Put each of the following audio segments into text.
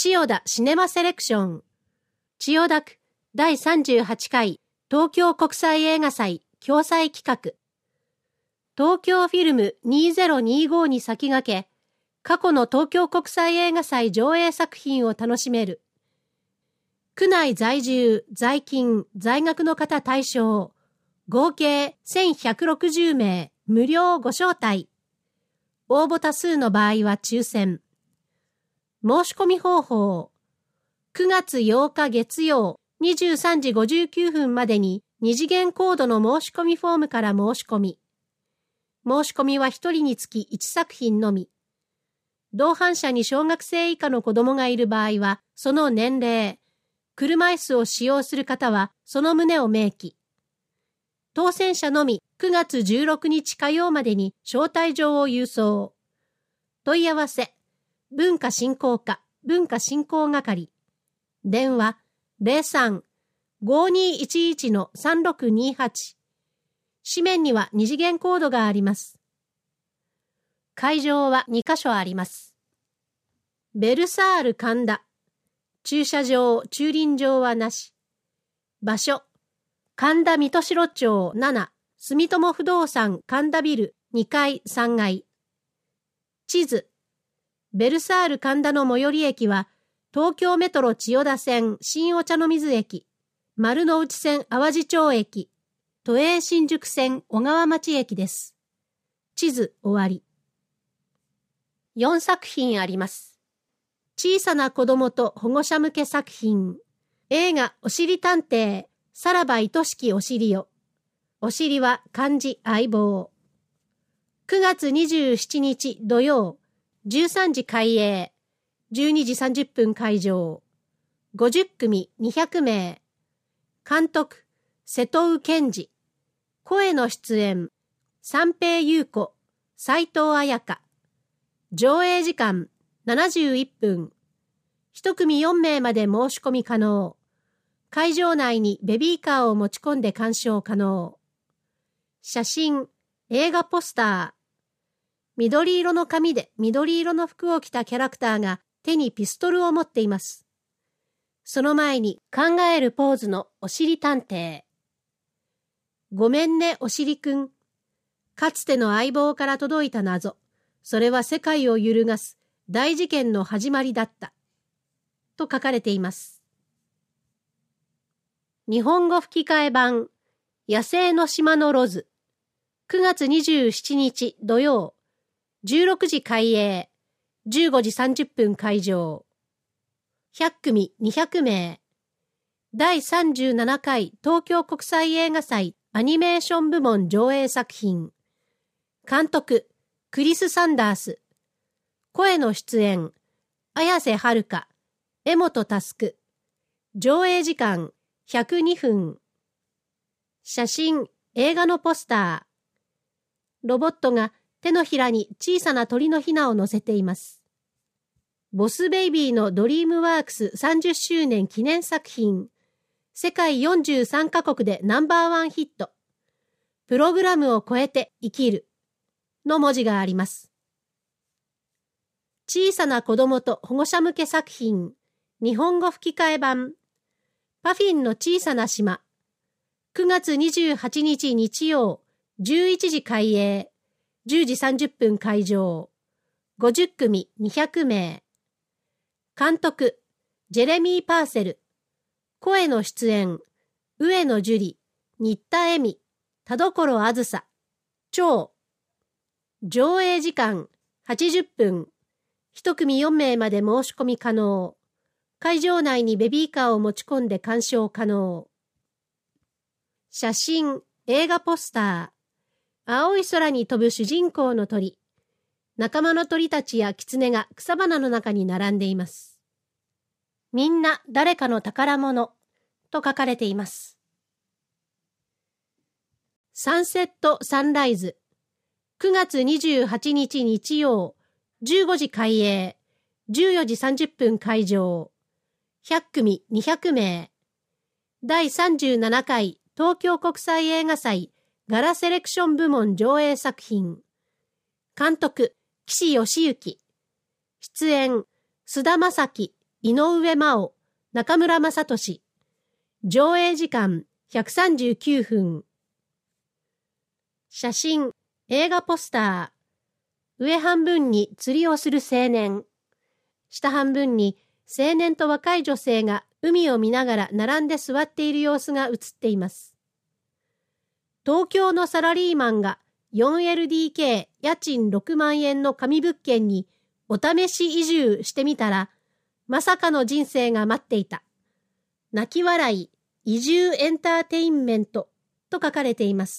千代田シネマセレクション。千代田区第38回東京国際映画祭共催企画。東京フィルム2025に先駆け、過去の東京国際映画祭上映作品を楽しめる。区内在住、在勤、在学の方対象、合計1160名、無料ご招待。応募多数の場合は抽選。申し込み方法。9月8日月曜23時59分までに2次元コードの申し込みフォームから申し込み。申し込みは1人につき1作品のみ。同伴者に小学生以下の子供がいる場合は、その年齢、車椅子を使用する方はその旨を明記。当選者のみ9月16日火曜までに招待状を郵送。問い合わせ、文化振興課、文化振興係。電話、03-5211-3628。紙面には2次元コードがあります。会場は2カ所あります。ベルサール神田。駐車場、駐輪場はなし。場所、神田水戸代町7、住友不動産神田ビル2階3階。地図、ベルサール神田の最寄り駅は、東京メトロ千代田線新お茶の水駅、丸の内線淡路町駅、都営新宿線小川町駅です。地図終わり。4作品あります。小さな子供と保護者向け作品。映画おしり探偵、さらば愛しきおしりよ。おしりは漢字相棒。9月27日土曜、13時開映、12時30分開場。50組200名。監督、瀬戸宇健二。声の出演、三平優子、斉藤彩香。上映時間、71分。一組4名まで申し込み可能。会場内にベビーカーを持ち込んで鑑賞可能。写真、映画ポスター。緑色の髪で緑色の服を着たキャラクターが手にピストルを持っています。その前に考えるポーズのおしり探偵。ごめんねおしりくん。かつての相棒から届いた謎。それは世界を揺るがす大事件の始まりだった。と書かれています。日本語吹き替え版、野生の島のロズ。9月27日土曜。16時開映、15時30分開場。100組200名。第37回東京国際映画祭アニメーション部門上映作品。監督、クリス・サンダース。声の出演、綾瀬はるか、江本佑。上映時間、102分。写真、映画のポスター。ロボットが手のひらに小さな鳥のひなを乗せています。ボスベイビーのドリームワークス30周年記念作品。世界43カ国でナンバーワンヒット。プログラムを超えて生きる。の文字があります。小さな子供と保護者向け作品。日本語吹き替え版。パフィンの小さな島。9月28日日曜、11時開映。10時30分開場。50組200名。監督、ジェレミー・パーセル。声の出演、上野樹里、新田恵美、田所あずさ。超。上映時間、80分。一組4名まで申し込み可能。会場内にベビーカーを持ち込んで鑑賞可能。写真、映画ポスター。青い空に飛ぶ主人公の鳥。仲間の鳥たちや狐が草花の中に並んでいます。みんな誰かの宝物と書かれています。サンセットサンライズ。9月28日日曜、15時開映、14時30分開場。100組200名。第37回東京国際映画祭ガラセレクション部門上映作品。監督、岸義行。出演、菅田将暉、 井上真央、中村雅俊。上映時間139分。写真、映画ポスター。上半分に釣りをする青年。下半分に青年と若い女性が海を見ながら並んで座っている様子が写っています。東京のサラリーマンが 4LDK 家賃6万円の紙物件にお試し移住してみたら、まさかの人生が待っていた。泣き笑い、移住エンターテインメントと書かれています。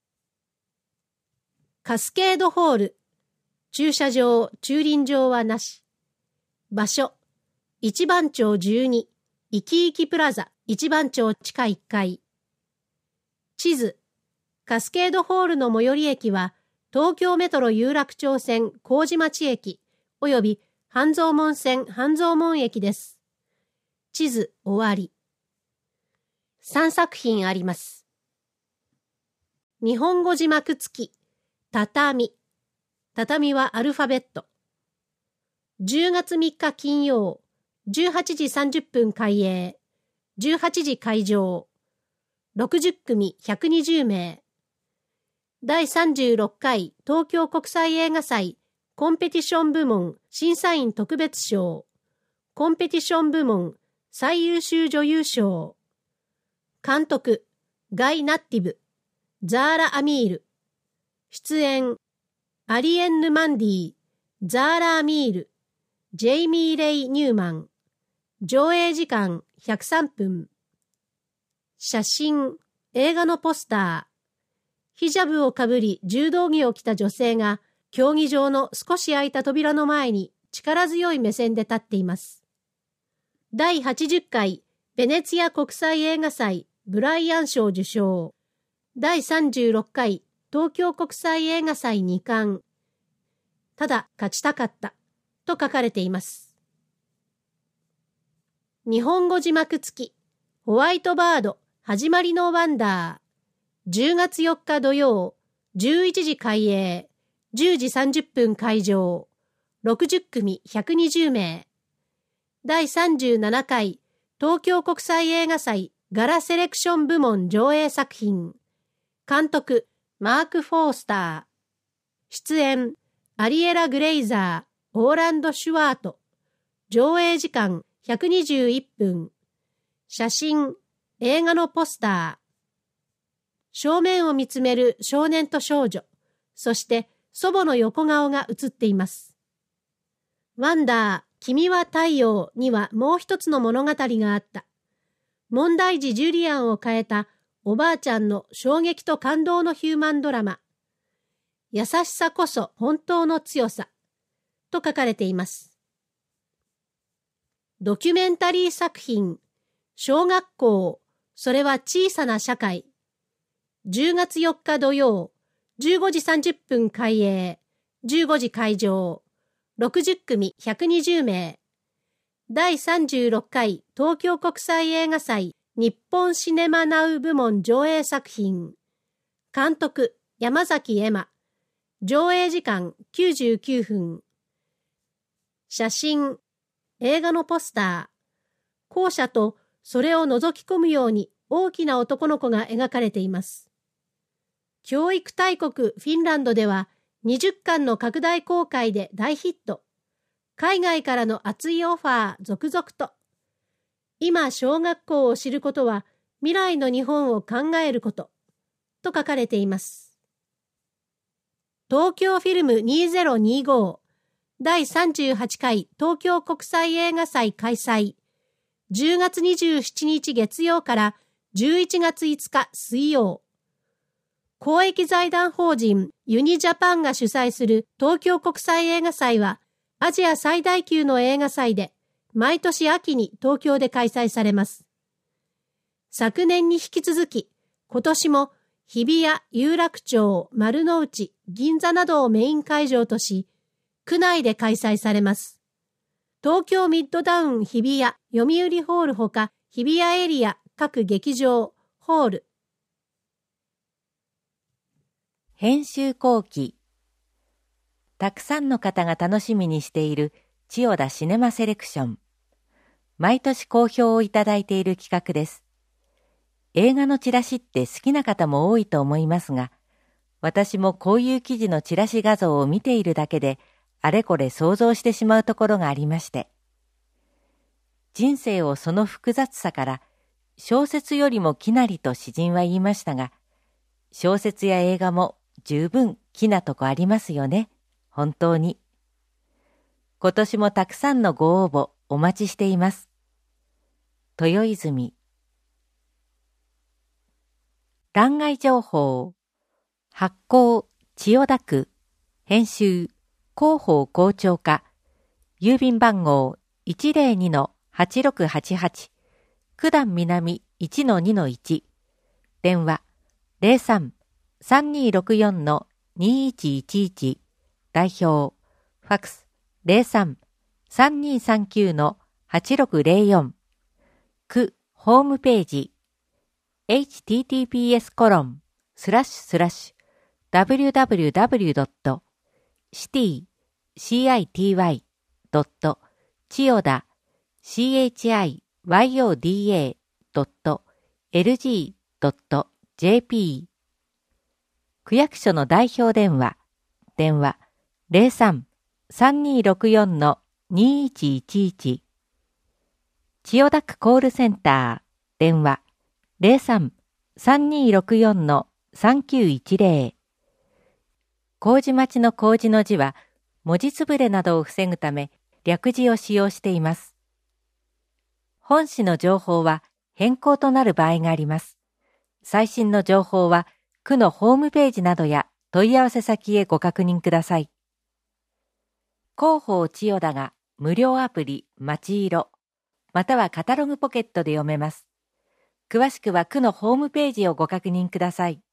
カスケードホール。駐車場、駐輪場はなし。場所、一番町12、いきいきプラザ、一番町地下1階。地図、カスケードホールの最寄り駅は、東京メトロ有楽町線麹町駅、および半蔵門線半蔵門駅です。地図終わり。3作品あります。日本語字幕付き、畳。畳はアルファベット。10月3日金曜、18時30分開営、18時開場。60組120名。第36回東京国際映画祭コンペティション部門審査員特別賞、コンペティション部門最優秀女優賞。監督、ガイ・ナッティブ、ザーラ・アミール。出演、アリエンヌ・マンディ、ザーラ・アミール、ジェイミー・レイ・ニューマン。上映時間103分。写真、映画のポスター。ヒジャブをかぶり柔道着を着た女性が競技場の少し開いた扉の前に力強い目線で立っています。第80回ベネツィア国際映画祭ブライアン賞受賞。第36回東京国際映画祭2冠。ただ勝ちたかったと書かれています。日本語字幕付きホワイトバード始まりのワンダー。10月4日土曜、11時開営、10時30分開場、60組120名。第37回東京国際映画祭ガラセレクション部門上映作品。監督、マーク・フォースター。出演、アリエラ・グレイザー、オーランド・シュワート。上映時間121分。写真、映画のポスター。正面を見つめる少年と少女、そして祖母の横顔が映っています。ワンダー、君は太陽にはもう一つの物語があった。問題児ジュリアンを変えたおばあちゃんの衝撃と感動のヒューマンドラマ。優しさこそ本当の強さと書かれています。ドキュメンタリー作品、小学校、それは小さな社会。10月4日土曜、15時30分開営、15時開場、60組120名。第36回東京国際映画祭日本シネマナウ部門上映作品。監督、山崎恵馬。上映時間99分。写真、映画のポスター。校舎とそれを覗き込むように大きな男の子が描かれています。教育大国フィンランドでは20巻の拡大公開で大ヒット。海外からの熱いオファー続々と。今小学校を知ることは未来の日本を考えること。と書かれています。東京フィルム2025第38回東京国際映画祭開催。10月27日月曜から11月5日水曜。公益財団法人ユニジャパンが主催する東京国際映画祭はアジア最大級の映画祭で毎年秋に東京で開催されます。昨年に引き続き今年も日比谷、有楽町、丸の内、銀座などをメイン会場とし区内で開催されます。東京ミッドタウン日比谷、読売ホールほか日比谷エリア各劇場、ホール。 編集後期。たくさんの方が楽しみにしている千代田シネマセレクション。 毎年好評をいただいている企画です。映画のチラシって好きな方も多いと思いますが、私もこういう記事のチラシ画像を見ているだけで、あれこれ想像してしまうところがありまして。人生をその複雑さから、小説よりも奇なりと詩人は言いましたが、小説や映画も十分奇なとこありますよね、本当に。今年もたくさんのご応募お待ちしています。豊泉。欄外情報。発行千代田区。編集広報校長課。郵便番号 102-8688。九段南 1-2-1。電話 03-3264-2111。代表ファクス 03-3239-8604。区ホームページ https://www.chiyoda.lg.jp 区役所の代表電話03-3264-2111。千代田区コールセンター電話03-3264-3910。麹町の麹の字は文字つぶれなどを防ぐため略字を使用しています。本誌の情報は変更となる場合があります。最新の情報は区のホームページなどや問い合わせ先へご確認ください。広報千代田が無料アプリまちいろまたはカタログポケットで読めます。詳しくは区のホームページをご確認ください。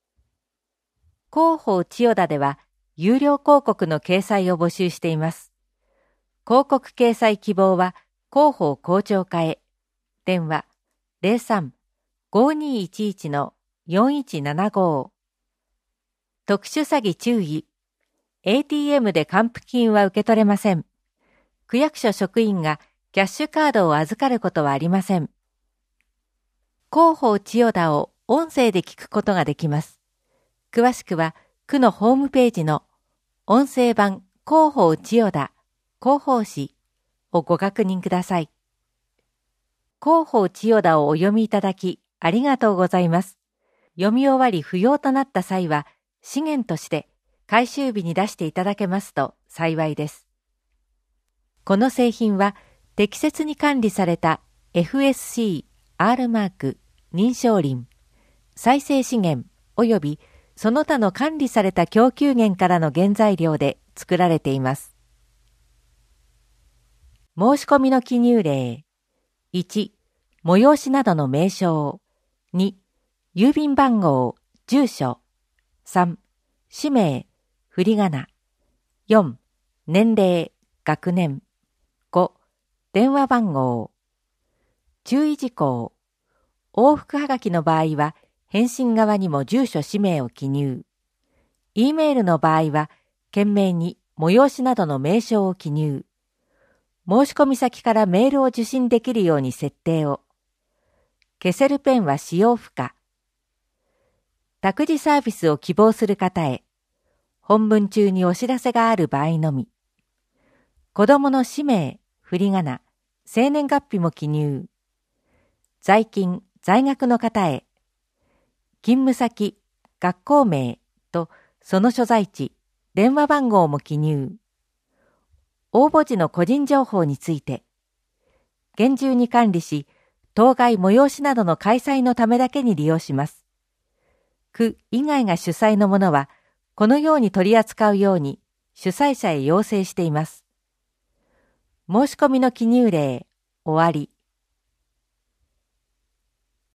広報千代田では有料広告の掲載を募集しています。広告掲載希望は広報校長課へ。電話 03-5211-4175。特殊詐欺注意。ATM で還付金は受け取れません。区役所職員がキャッシュカードを預かることはありません。広報千代田を音声で聞くことができます。詳しくは区のホームページの音声版広報千代田広報誌をご確認ください。広報千代田をお読みいただきありがとうございます。読み終わり不要となった際は資源として回収日に出していただけますと幸いです。この製品は適切に管理された FSC、R マーク、認証林、再生資源及びその他の管理された供給源からの原材料で作られています。申し込みの記入例。1、催しなどの名称。2、郵便番号、住所。3、氏名、振り仮名。4、年齢、学年。5、電話番号。注意事項。往復はがきの場合は、返信側にも住所氏名を記入。E メールの場合は、懸命に催しなどの名称を記入。申し込み先からメールを受信できるように設定を。消せるペンは使用不可。託児サービスを希望する方へ。本文中にお知らせがある場合のみ。子供の氏名、振り仮名、生年月日も記入。在勤、在学の方へ。勤務先、学校名とその所在地、電話番号も記入。応募時の個人情報について。厳重に管理し、当該催しなどの開催のためだけに利用します。区以外が主催のものは、このように取り扱うように主催者へ要請しています。申し込みの記入例、終わり。